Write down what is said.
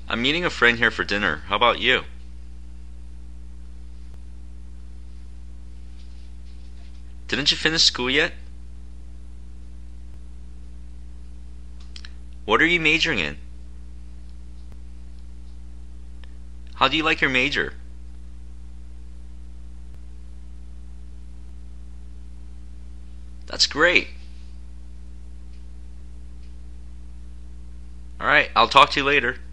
I'm meeting a friend here for dinner. How about you? Didn't you finish school yet? What are you majoring in? How do you like your major? That's great. Alright, I'll talk to you later.